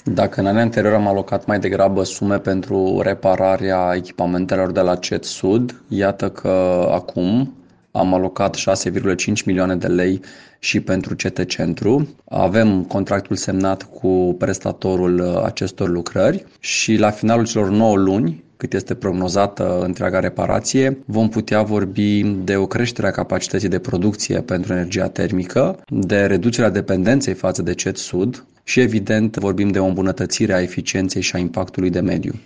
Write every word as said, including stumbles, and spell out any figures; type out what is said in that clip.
Dacă în anii anteriori am alocat mai degrabă sume pentru repararea echipamentelor de la C E T Sud, iată că acum am alocat șase virgulă cinci milioane de lei și pentru C T Centru. Avem contractul semnat cu prestatorul acestor lucrări și la finalul celor nouă luni, cât este prognozată întreaga reparație, vom putea vorbi de o creștere a capacității de producție pentru energia termică, de reducerea dependenței față de C E T Sud și, evident, vorbim de o îmbunătățire a eficienței și a impactului de mediu.